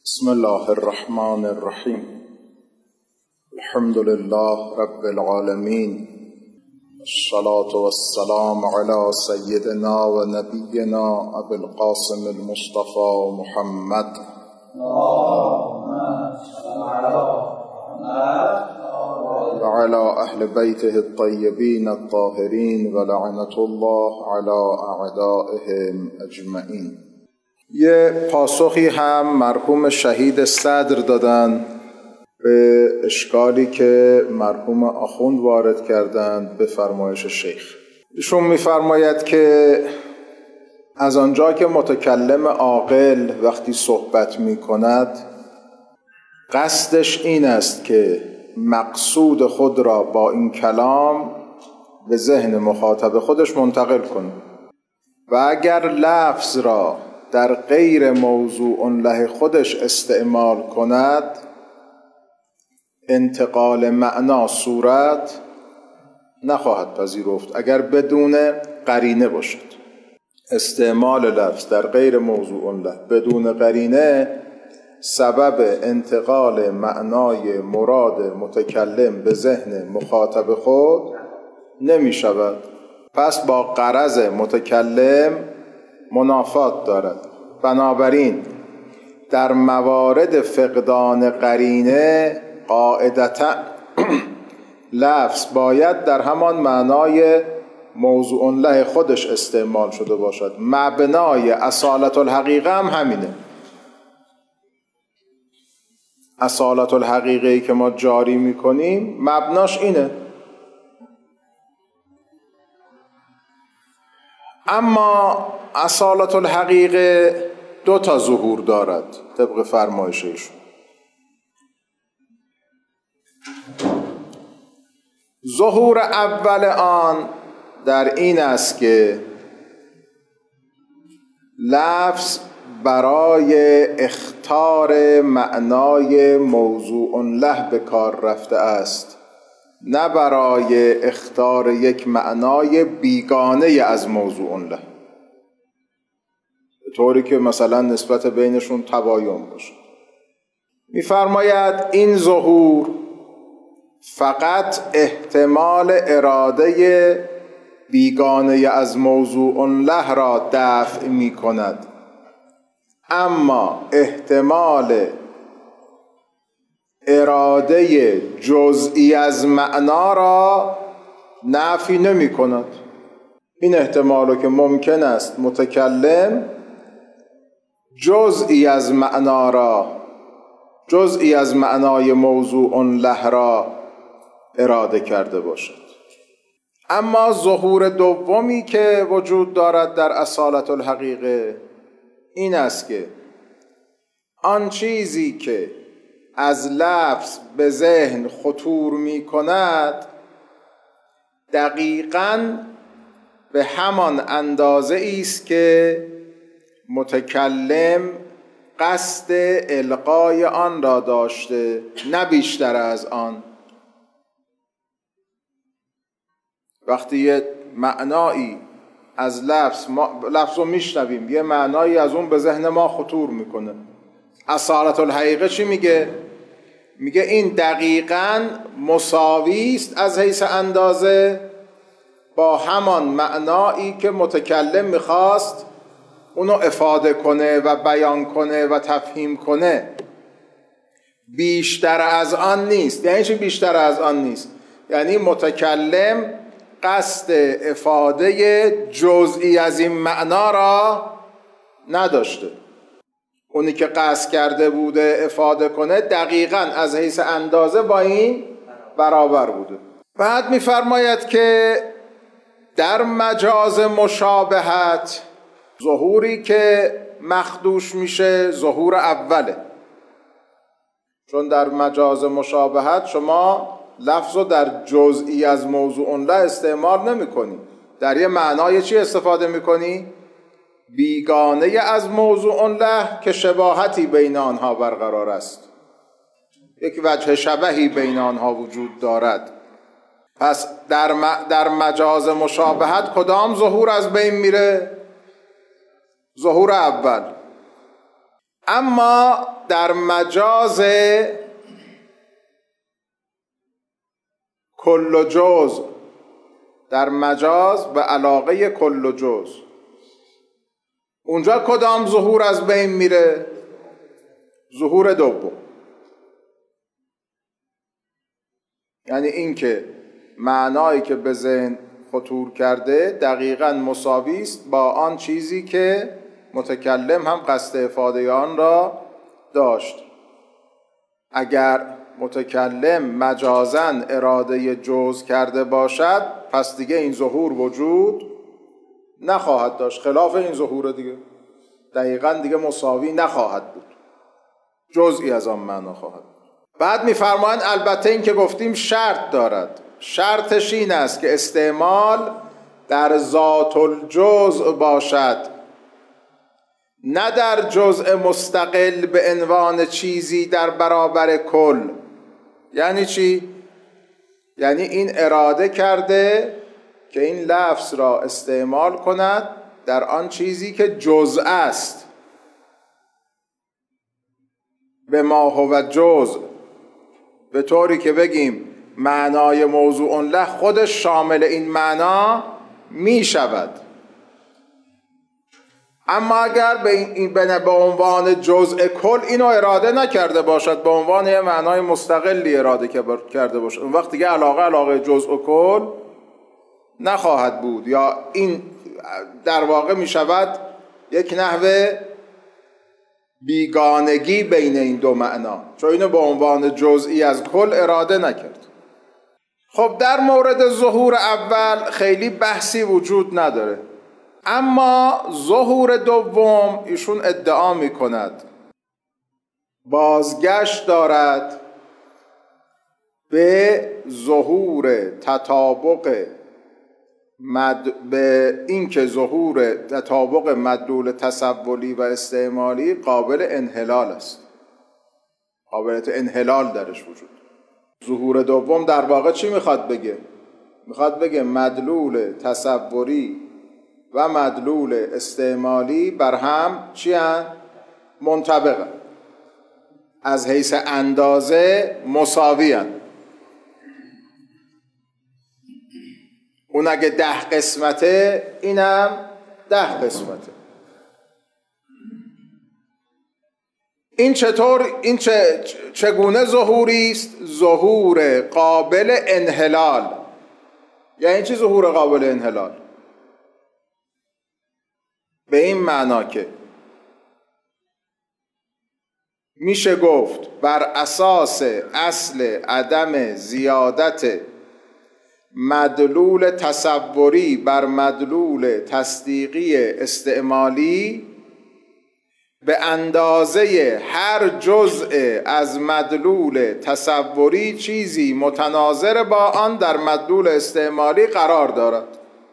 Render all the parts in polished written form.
بسم الله الرحمن الرحیم. الحمد لله رب العالمین، الصلاة والسلام على سیدنا و نبینا ابی القاسم المصطفى محمد و على اهل بیته الطیبین الطاهرین و لعنة الله على اعدائهم اجمعین. یه پاسخی هم مرحوم شهید صدر دادن به اشکالی که مرحوم آخوند وارد کردند به فرمایش شیخ. ایشون می‌فرماید که از آنجا که متکلم عاقل وقتی صحبت می‌کند قصدش این است که مقصود خود را با این کلام به ذهن مخاطب خودش منتقل کنه و اگر لفظ را در غیر موضوع له خودش استعمال کند انتقال معنا صورت نخواهد پذیرفت اگر بدون قرینه باشد. استعمال لفظ در غیر موضوع له بدون قرینه سبب انتقال معنای مراد متکلم به ذهن مخاطب خود نمی شود، پس با غرض متکلم منافات دارد. بنابراین در موارد فقدان قرینه قاعدتا لفظ باید در همان معنای موضوع له خودش استعمال شده باشد. مبنای اصالت الحقیقه هم همینه. اصالت الحقیقه که ما جاری میکنیم مبناش اینه. اما اصالت الحقیقه دو تا ظهور دارد طبق فرمایش ایشون. ظهور اول آن در این است که لفظ برای اخطار معنای موضوع له به کار رفته است، نه برای اخطار یک معنای بیگانه از موضوع له، به طوری که مثلا نسبت بینشون تباین باشه. می‌فرماید این ظهور فقط احتمال اراده بیگانه از موضوع له را دفع می‌کند، اما احتمال اراده جزئی از معنا را نفی نمی کند. این احتمال که ممکن است متکلم جزئی از معنا را، جزئی از معنای موضوع له را اراده کرده باشد. اما ظهور دومی که وجود دارد در اصالت الحقیقه این است که آن چیزی که از لفظ به ذهن خطور می کند دقیقاً به همان اندازه است که متکلم قصد القای آن را داشته، نه بیشتر از آن. وقتی یه معنایی از لفظ رو میشنویم، یه معنایی از اون به ذهن ما خطور میکنه، اصالت الحقیقه چی میگه؟ میگه این دقیقاً مساوی است از حیث اندازه با همان معنایی که متکلم میخواست اونو افاده کنه و بیان کنه و تفهیم کنه. بیشتر از آن نیست. یعنی چی بیشتر از آن نیست؟ یعنی متکلم قصد افاده جزئی از این معنا را نداشته. اونی که قصد کرده بوده افاده کنه دقیقاً از حیث اندازه با این برابر بوده. بعد می‌فرماید که در مجاز مشابهت ظهوری که مخدوش میشه ظهور اوله، چون در مجاز مشابهت شما لفظ رو در جزئی از موضوع له استعمال نمی کنی، در یه معنای چی استفاده میکنی؟ بیگانه از موضوع له که شباهتی بین آنها برقرار است، یک وجه شبهی بین آنها وجود دارد. پس در مجاز مشابهت کدام ظهور از بین میره؟ ظهور اول. اما در مجاز کل و جز، در مجاز و علاقه کل و جز، اونجا کدام ظهور از بین میره؟ ظهور دوم. یعنی این که معنایی که به ذهن خطور کرده دقیقاً مساوی است با آن چیزی که متکلم هم قصد افاده آن را داشت. اگر متکلم مجازاً اراده جز کرده باشد پس دیگه این ظهور وجود نخواهد داشت، خلاف این ظهور دیگه دقیقاً دیگه مساوی نخواهد بود، جزئی از آن معنا خواهد. بعد می‌فرمایند البته این که گفتیم شرط دارد، شرطش این است که استعمال در ذات الجزء باشد، نه در جزء مستقل به عنوان چیزی در برابر کل. یعنی چی؟ یعنی این اراده کرده که این لفظ را استعمال کند در آن چیزی که جزء است، به ما هو جزء، به طوری که بگیم معنای موضوع له خودش شامل این معنا می شود. اما اگر به عنوان جزء کل اینو اراده نکرده باشد، به عنوان یه معنای مستقلی اراده کرده باشد، اون وقت دیگه علاقه جزء و کل نخواهد بود، یا این در واقع می شود یک نحوه بیگانگی بین این دو معنا، چون اینو به عنوان جزئی از کل اراده نکرد. خب در مورد ظهور اول خیلی بحثی وجود نداره، اما ظهور دوم ایشون ادعا می کند بازگشت دارد به ظهور تطابق به این که ظهور تطابق مدلول تصولی و استعمالی قابل انحلال است، قابلیت انحلال درش وجود. ظهور دوم در واقع چی میخواد بگه؟ میخواد بگه مدلول تصوری و مدلول استعمالی بر هم چی هن؟ منطبقن، از حیث اندازه مساوی هن. اون اگه 10 قسمته اینم 10 قسمته. این چگونه ظهوری است؟ ظهور قابل انحلال. یعنی چی ظهور قابل انحلال؟ به این معنا که میشه گفت بر اساس اصل عدم زیادت مدلول تصوری بر مدلول تصدیقی استعمالی، به اندازه هر جزء از مدلول تصوری چیزی متناظر با آن در مدلول استعمالی قرار دارد.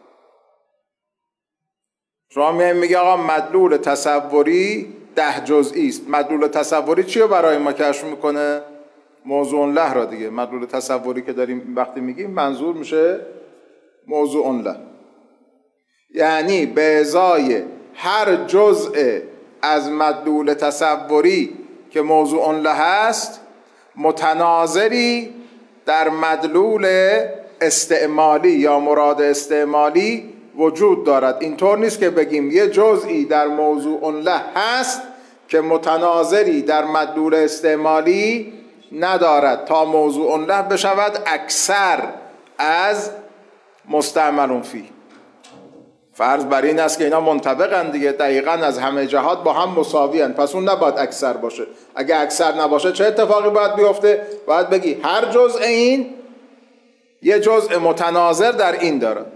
شما میگه آقا مدلول تصوری 10 جزئی است. مدلول تصوری چی رو برای ما کشف میکنه؟ موضوع له را دیگه. مدلول تصوری که داریم وقتی میگیم منظور میشه موضوع له، یعنی به ازای هر جزء از مدلول تصوری که موضوع له هست متناظری در مدلول استعمالی یا مراد استعمالی وجود دارد. اینطور نیست که بگیم یه جزئی در موضوع له هست که متناظری در مدلول استعمالی ندارد تا موضوع له بشود اکثر از مستعمل فیه. فرض بر این است که اینا منطبقن دیگه، دقیقاً از همه جهات با هم مساوی هستند، پس اون نباید اکثر باشه. اگه اکثر نباشه چه اتفاقی باید بیفته؟ باید بگی هر جزء این یه جزء متناظر در این دارد.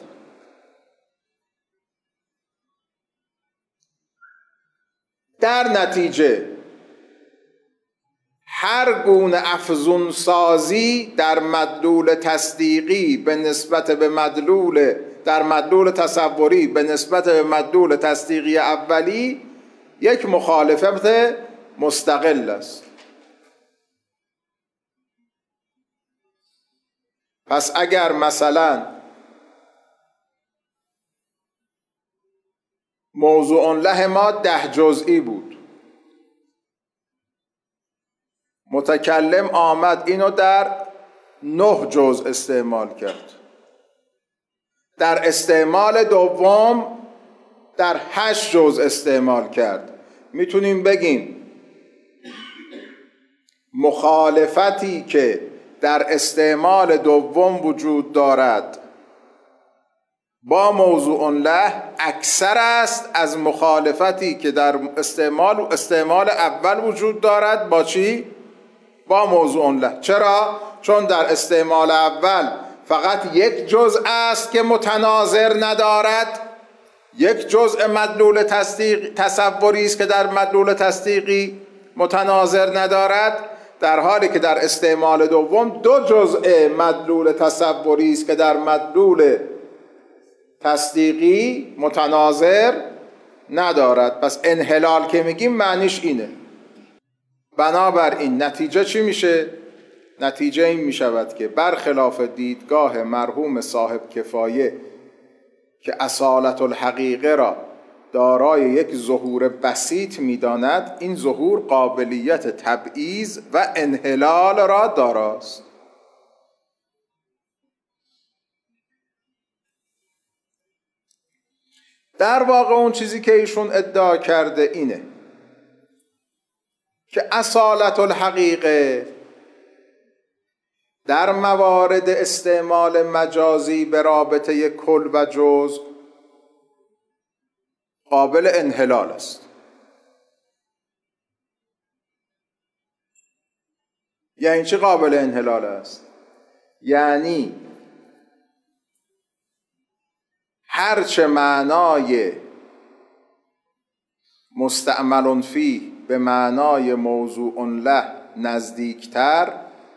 در نتیجه هر گونه افزون سازی در مدلول تصدیقی به نسبت به در مدلول تصوری به نسبت به مدلول تصدیقی اولی یک مخالفت مستقل است. پس اگر مثلا موضوع له ما 10 جزئی بود متکلم آمد اینو در 9 جزء استعمال کرد، در استعمال دوم در 8 جزء استعمال کرد. میتونیم بگیم مخالفتی که در استعمال دوم وجود دارد با موضوع له اکثر است از مخالفتی که در استعمال اول وجود دارد با چی؟ با موضوع له. چرا؟ چون در استعمال اول فقط یک جزء است که متناظر ندارد، یک جزء مدلول تصوری است که در مدلول تصدیقی متناظر ندارد، در حالی که در استعمال دوم 2 جزء مدلول تصوری است که در مدلول تصدیقی متناظر ندارد. پس انحلال که میگیم معنیش اینه. بنابراین نتیجه چی میشه؟ نتیجه این میشود که برخلاف دیدگاه مرحوم صاحب کفایه که اصالت الحقیقه را دارای یک ظهور بسیط میداند، این ظهور قابلیت تبعیض و انحلال را داراست. در واقع اون چیزی که ایشون ادعا کرده اینه که اصالت الحقیقه در موارد استعمال مجازی به رابطه کل و جزء قابل انحلال است. یعنی چی قابل انحلال است؟ یعنی هرچه معنای مستعمل فیه به معنای موضوع له نزدیکتر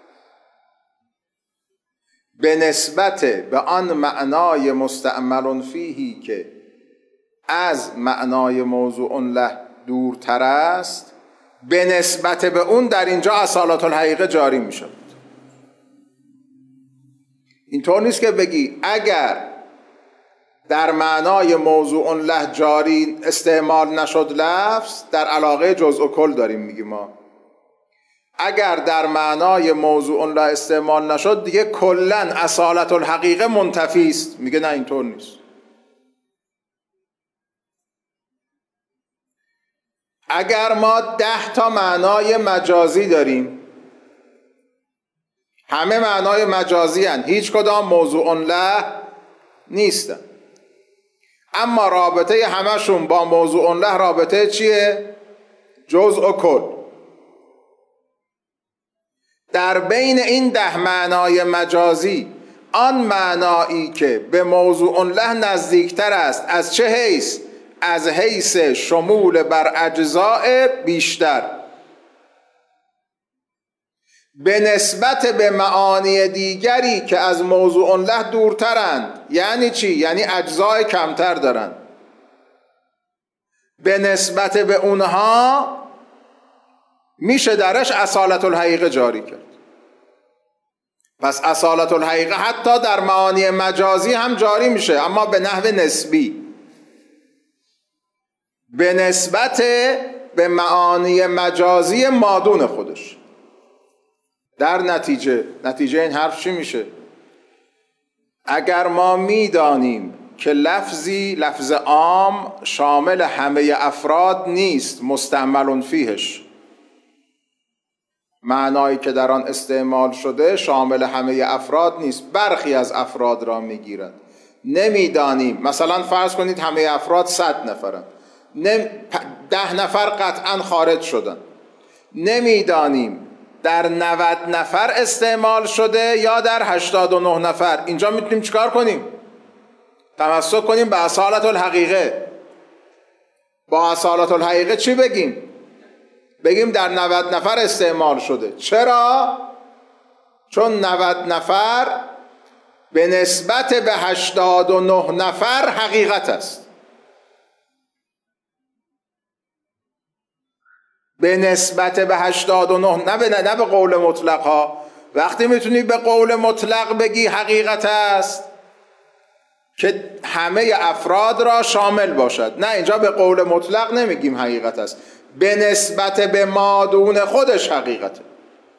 به نسبت به آن معنای مستعمل فیهی که از معنای موضوع له دورتر است، به نسبت به اون در اینجا اصالت الحقیقه جاری می شود. اینطور نیست که بگی اگر در معنای موضوع له جاری استعمال نشد لفظ، در علاقه جزء و کل داریم میگیم ما، اگر در معنای موضوع له استعمال نشد دیگه کلا اصالت الحقیقه منتفی است. میگه نه اینطور نیست. اگر ما 10 تا معنای مجازی داریم، همه معنای مجازی هن، هیچ کدام موضوع له نیستن، اما رابطه همشون با موضوع له رابطه چیه؟ جزء و کل. در بین این 10 معنای مجازی آن معنایی که به موضوع له نزدیکتر است از چه حیث؟ از حیث شمول بر اجزاء بیشتر به نسبت به معانی دیگری که از موضوع له دورترند. یعنی چی؟ یعنی اجزای کمتر دارند، به نسبت به اونها میشه درش اصالت الحقیقه جاری کرد. پس اصالت الحقیقه حتی در معانی مجازی هم جاری میشه، اما به نحو نسبی، به نسبت به معانی مجازی مادون خودش. در نتیجه این حرف چی میشه؟ اگر ما میدانیم که لفظ عام شامل همه افراد نیست، مستعمل فیهش، معنایی که در آن استعمال شده شامل همه افراد نیست، برخی از افراد را میگیرد. نمیدانیم، مثلا فرض کنید همه افراد 100 نفرن، 10 نفر قطعا خارج شدن، نمیدانیم در 90 نفر استعمال شده یا در 89 نفر. اینجا میتونیم چیکار کنیم؟ تمسک کنیم به اصالت الحقیقه. با اصالت الحقیقه چی بگیم؟ بگیم در 90 نفر استعمال شده. چرا؟ چون 90 نفر به نسبت به 89 نفر حقیقت است. به نسبت به 89، نه به قول مطلق ها. وقتی میتونی به قول مطلق بگی حقیقت است که همه افراد را شامل باشد. نه، اینجا به قول مطلق نمیگیم حقیقت است، به نسبت به مادون خودش حقیقته.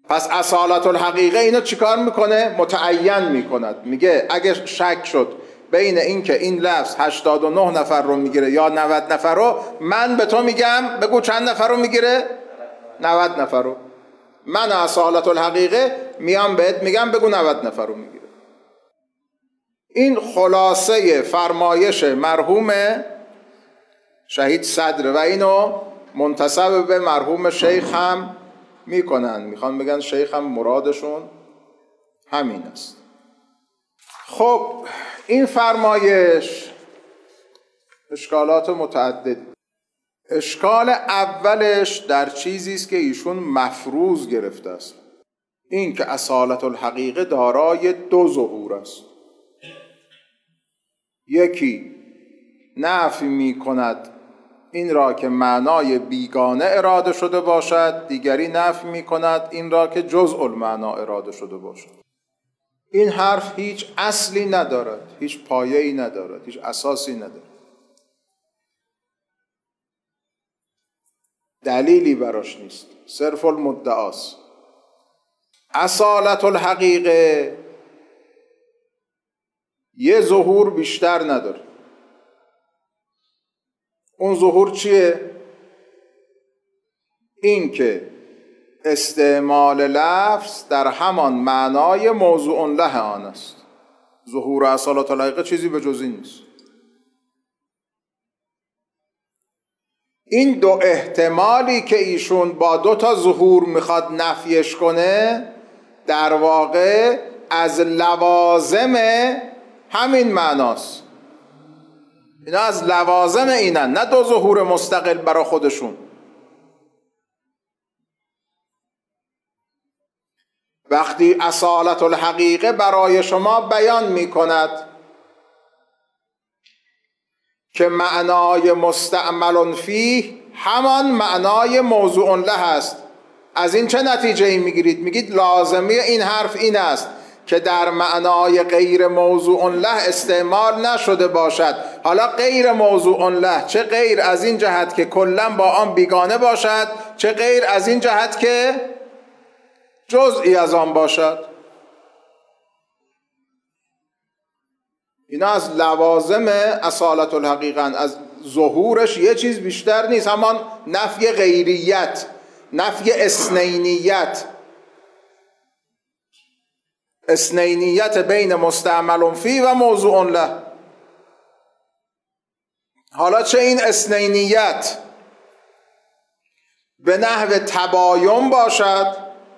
پس اصالت الحقیقه اینو چیکار میکنه؟ متعین میکند. میگه اگه شک شد بین این که این لفظ 89 نفر رو میگیره یا 90 نفر رو، من به تو میگم بگو چند نفر رو میگیره؟ 90 نفر رو. من اصالت الحقیقه میام بهت میگم بگو 90 نفر رو میگیره. این خلاصه فرمایش مرحوم شهید صدر و اینو منتسب به مرحوم شیخ هم میکنن، میخوان بگن شیخ هم مرادشون همین است. خب این فرمایش اشکالات متعدد. اشکال اولش در چیزی است که ایشون مفروض گرفته است، این که اصالت الحقیقه دارای دو ظهور است. یکی نفی می کند این را که معنای بیگانه اراده شده باشد، دیگری نفی می کند این را که جزء المعنا اراده شده باشد. این حرف هیچ اصلی ندارد، هیچ پایه‌ای ندارد، هیچ اساسی ندارد، دلیلی براش نیست، صرف المدعاست. اصالت الحقیقه یه ظهور بیشتر نداره. اون ظهور چیه؟ این که استعمال لفظ در همان معنای موضوع له آن است. ظهور اصالت الحقیقه چیزی به جز این نیست. این دو احتمالی که ایشون با دو تا ظهور میخواد نفیش کنه، در واقع از لوازم همین معناست. اینا از لوازم اینن، نه دو ظهور مستقل برا خودشون. وقتی اصالت الحقیقه برای شما بیان می کند که معنای مستعمل فیه همان معنای موضوع له است، از این چه نتیجه ای می گیرید؟ میگید لازمه این حرف این است که در معنای غیر موضوع له استعمال نشده باشد. حالا غیر موضوع له، چه غیر از این جهت که کلا با آن بیگانه باشد، چه غیر از این جهت که جزئی از آن باشد. اینا از لوازم اصالت الحقیقه، از ظهورش یه چیز بیشتر نیست، همان نفی غیریت، نفی اثنینیت، اثنینیت بین مستعمل فی و موضوع له. حالا چه این اثنینیت به نحو تباین باشد،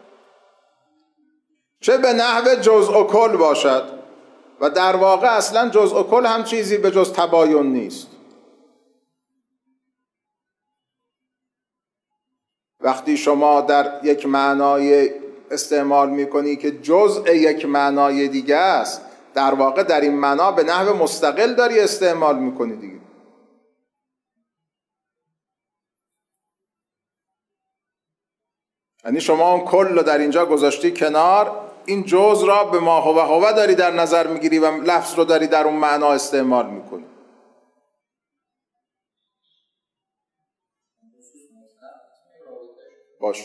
چه به نحو جزء و کل باشد، و در واقع اصلا جزء و کل هم چیزی به جز تباین نیست. وقتی شما در یک معنای استعمال میکنی که جزء یک معنای دیگه است، در واقع در این معنا به نحو مستقل داری استعمال میکنی دیگه. یعنی شما اون کل رو در اینجا گذاشتی کنار، این جزء را به ما هو داری در نظر میگیری و لفظ رو داری در اون معنا استعمال میکنی. باش،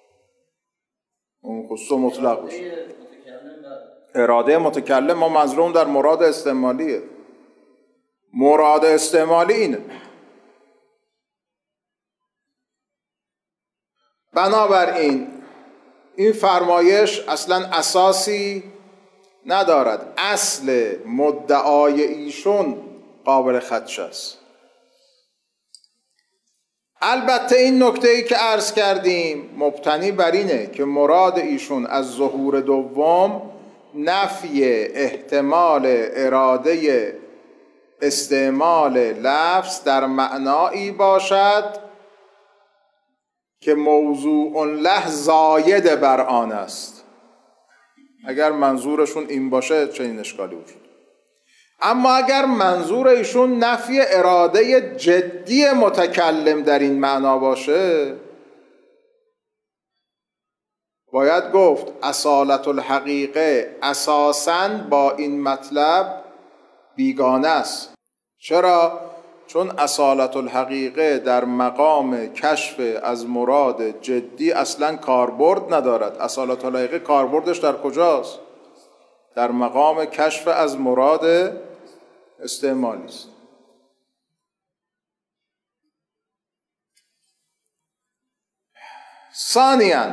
اون خصوص مطلق باشه. اراده متکلم ما منظورم در مراد استعمالیه. مراد استعمالی اینه. بنابراین این فرمایش اصلا اساسی ندارد. اصل مدعای ایشون قابل خدش است. البته این نکته‌ای که عرض کردیم مبتنی بر اینه که مراد ایشون از ظهور دوم نفی احتمال اراده استعمال لفظ در معنایی باشد که موضوع له زاید بر آن است. اگر منظورشون این باشه چنین اشکالی وجود. اما اگر منظور ایشون نفی اراده جدی متکلم در این معنا باشه، باید گفت اصالت الحقیقه اساساً با این مطلب بیگانه است. چرا؟ چون اصالت الحقیقه در مقام کشف از مراد جدی اصلا کاربرد ندارد. اصالت الحقیقه کاربردش در کجاست؟ در مقام کشف از مراد استعمالی است. ثانیاً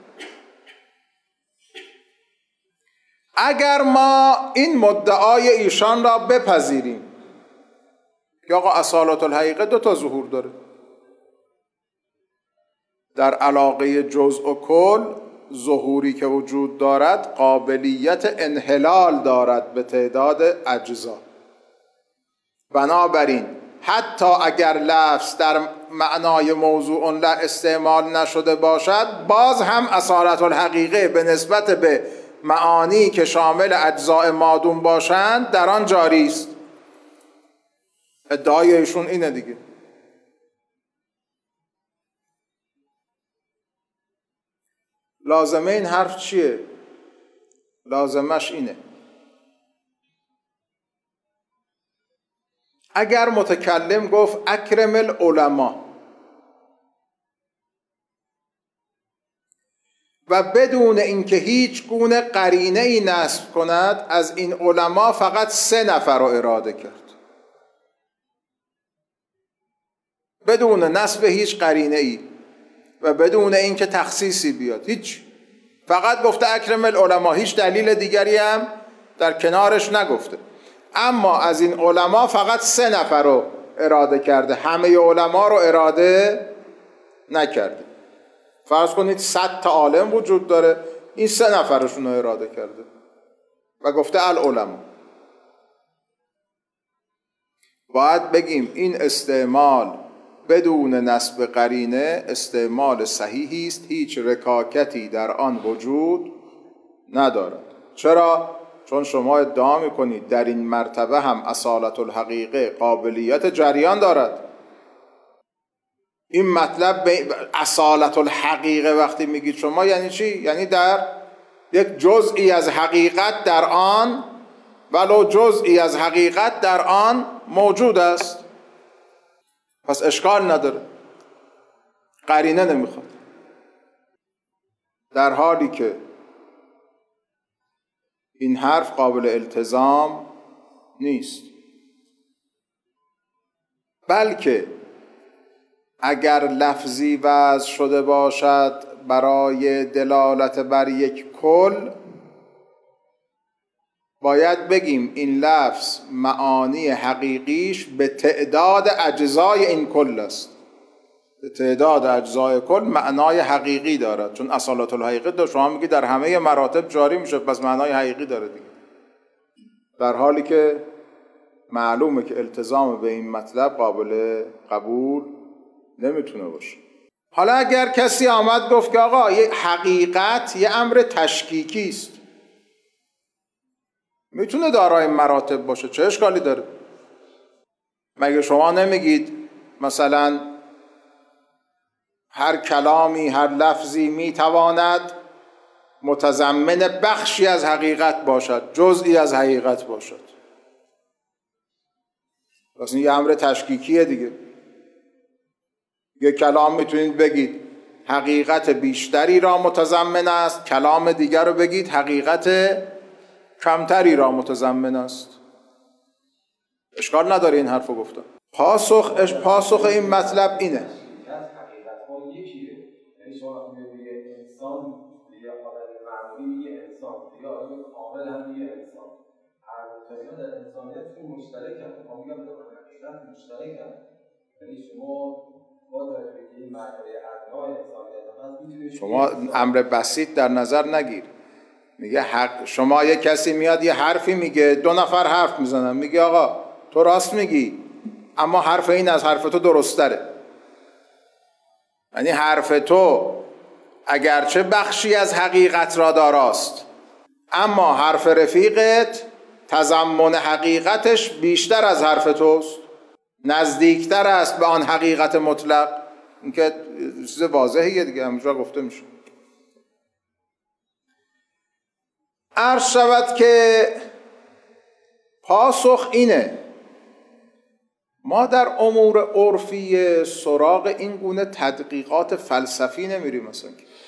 اگر ما این مدعای ایشان را بپذیریم که آقا اصالت الحقیقه دو تا ظهور داره، در علاقه جزء و کل ظهوری که وجود دارد قابلیت انحلال دارد به تعداد اجزا، بنابراین حتی اگر لفظ در معنای موضوع لا استعمال نشده باشد باز هم اصالت الحقیقه به نسبت به معانی که شامل اجزاء مادون باشند در آن جاری است. ادعای ایشون اینه دیگه. لازمه این حرف چیه؟ لازمش اینه اگر متکلم گفت اکرم العلماء و بدون اینکه هیچ گونه قرینه ای نصب کند، از این علما فقط 3 نفر رو اراده کرد بدون نصب هیچ قرینه ای و بدون اینکه تخصیصی بیاد، هیچ، فقط گفته اکرم العلماء، هیچ دلیل دیگری هم در کنارش نگفته. اما از این علما فقط 3 نفر رو اراده کرده، همه علما رو اراده نکرده. فرض کنید 100 تا عالم وجود داره، این 3 نفرشون رو اراده کرده و گفته العلماء. باید بگیم این استعمال بدون نصب قرینه استعمال صحیحی است، هیچ رکاکتی در آن وجود ندارد. چرا؟ چون شما ادعا میکنید در این مرتبه هم اصالت الحقیقه قابلیت جریان دارد. این مطلب اصالت الحقیقه وقتی میگید شما یعنی چی؟ یعنی در یک جزئی از حقیقت در آن، ولو جزئی از حقیقت در آن موجود است. پس اشکال نداره، قرینه نمیخواد، در حالی که این حرف قابل التزام نیست. بلکه اگر لفظی وضع شده باشد برای دلالت بر یک کل، باید بگیم این لفظ معانی حقیقیش به تعداد اجزای این کل است. به تعداد اجزای کل معنای حقیقی دارد، چون اصالت الحقیقه داره. شما میگی در همه مراتب جاری میشه، پس معنای حقیقی داره دیگه، در حالی که معلومه که التزام به این مطلب قابل قبول نمیتونه باشه. حالا اگر کسی آمد گفت که آقا یه حقیقت یه امر تشکیکی است، میتونه دارای مراتب باشه، چه اشکالی داره؟ مگه شما نمیگید مثلا هر کلامی، هر لفظی میتواند متضمن بخشی از حقیقت باشد، جزئی از حقیقت باشد؟ پس این یه امر تشکیکیه دیگه. یه کلام میتونید بگید حقیقت بیشتری را متضمن است، کلام دیگر رو بگید حقیقت کمتری را متضمن است. اشکال نداره این حرف رو گفتم. پاسخ این مطلب اینه. حقیقت ها یکیه، یعنی شما وقتی یه انسان یه حالت معمولی یه انسان یا آدم کامل هم یه انسان، هر دوتایی‌ها در انسانیتشون مشترکن. ما میگم دو حقیقت مشترکن، یعنی شما با توجه به این مرحله ادنای انسانیت هست میتونید شما امر بسیط در نظر نگیر. میگه شما یه کسی میاد یه حرفی میگه، 2 نفر حرف میزنن، میگه آقا تو راست میگی اما حرف این از حرف تو درست تره. یعنی حرف تو اگرچه بخشی از حقیقت را داراست، اما حرف رفیقت تضمن حقیقتش بیشتر از حرف توست، نزدیکتر است به آن حقیقت مطلق. این که چیز واضحیه دیگه، همونجا گفته میشه. عرض شود که پاسخ اینه ما در امور عرفی سراغ این گونه تدقیقات فلسفی نمیریم. مثلا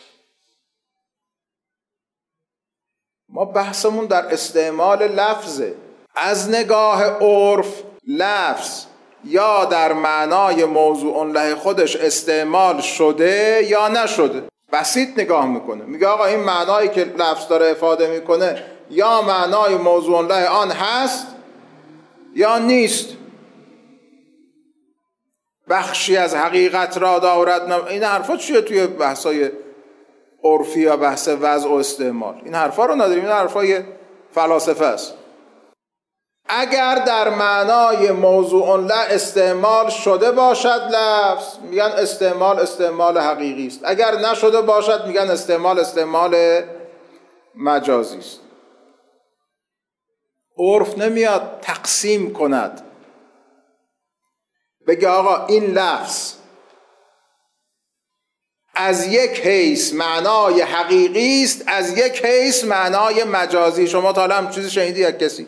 ما بحثمون در استعمال لفظه. از نگاه عرف لفظ یا در معنای موضوع له خودش استعمال شده یا نشده. بسیط نگاه میکنه، میگه آقا این معنایی که لفظ داره افاده میکنه یا معنای موضوع له آن هست یا نیست، بخشی از حقیقت را دارد. این حرفا چیه توی بحثای عرفی یا بحث وضع و استعمال؟ این حرفا رو نداریم، این حرفای فلاسفه است. اگر در معنای موضوع له استعمال شده باشد لفظ، میگن استعمال حقیقی است. اگر نشده باشد میگن استعمال مجازی است. عرف نمیاد تقسیم کند، بگه آقا این لفظ از یک حیث معنای حقیقی است، از یک حیث معنای مجازی. شما تا حالا هم چیزی شنیدی یک کسی؟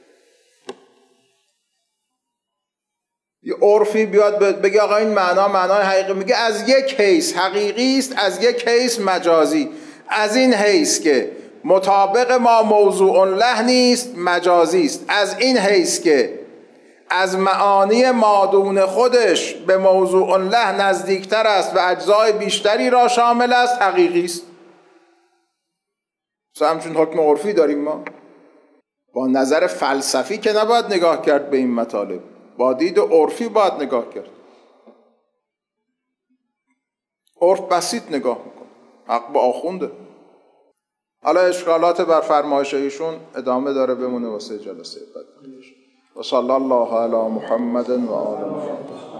یه عرفی بیاد بگه آقا این معنای حقیقی، میگه از یک حیث حقیقی است، از یک حیث مجازی. از این حیث که مطابق ما موضوع له نیست مجازی است، از این حیث که از معانی مادون خودش به موضوع له نزدیکتر است و اجزای بیشتری را شامل است حقیقی است. همچون حکم عرفی داریم ما. با نظر فلسفی که نباید نگاه کرد به این مطالب، با دید عرفی باید نگاه کرد. عرف بسیط نگاه میکنه، حق با آخونده. حالا اشکالات بر فرمایش ایشون ادامه داره، بمونه واسه جلسه بعد. و صلی الله علی محمد و آل محمد.